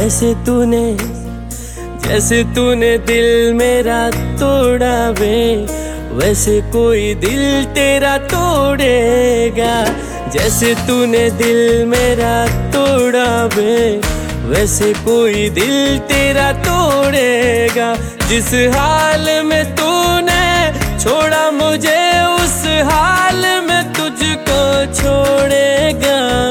जैसे तूने दिल मेरा तोड़ा वे, वैसे कोई दिल तेरा तोड़ेगा। जैसे तूने दिल मेरा तोड़ा वे, वैसे कोई दिल तेरा तोड़ेगा। जिस हाल में तूने छोड़ा मुझे, उस हाल में तुझको छोड़ेगा।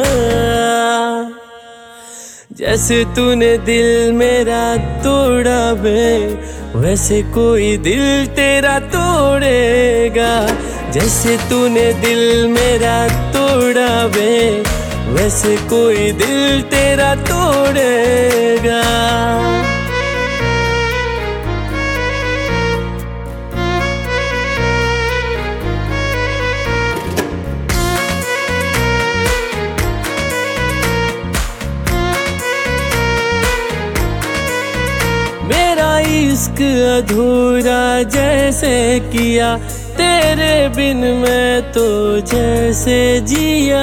जैसे तूने दिल मेरा तोड़ा वे, वैसे कोई दिल तेरा तोड़ेगा। जैसे तूने दिल मेरा तोड़ा वे, वैसे कोई दिल तेरा तोड़ेगा। मेरा इश्क अधूरा जैसे किया, तेरे बिन मैं तो जैसे जिया।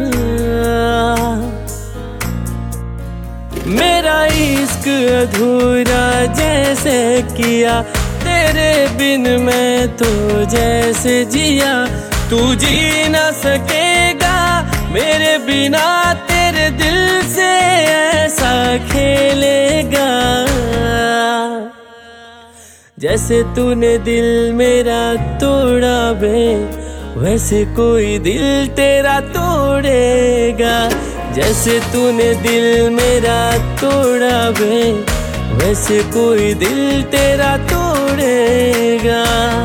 मेरा इश्क अधूरा जैसे किया, तेरे बिन मैं तो जैसे जिया। तू जी ना सकेगा मेरे बिना, तेरे दिल से ऐसा खेलेगा। जैसे तूने दिल मेरा तोड़ा वे, वैसे कोई दिल तेरा तोड़ेगा। जैसे तूने दिल मेरा तोड़ा वे, वैसे कोई दिल तेरा तोड़ेगा।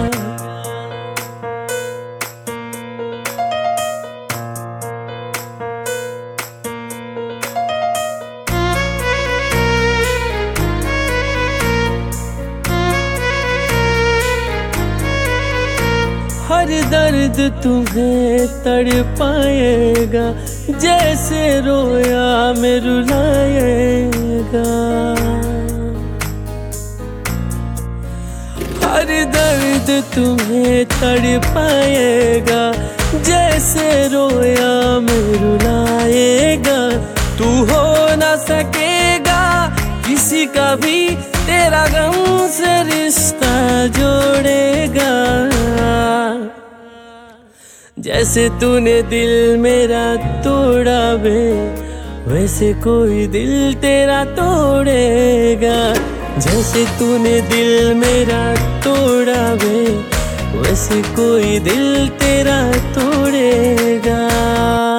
हर दर्द तुम्हें तड़पाएगा, जैसे रोया में रुलाएगा। हर दर्द तुम्हें तड़पाएगा, जैसे रोया में रुलाएगा। तू हो ना सकेगा किसी का भी, तेरा गम से रिश्ता जोड़ेगा। जैसे तूने दिल मेरा तोड़ा वे, वैसे कोई दिल तेरा तोड़ेगा। जैसे तूने दिल मेरा तोड़ा वे, वैसे कोई दिल तेरा तोड़ेगा।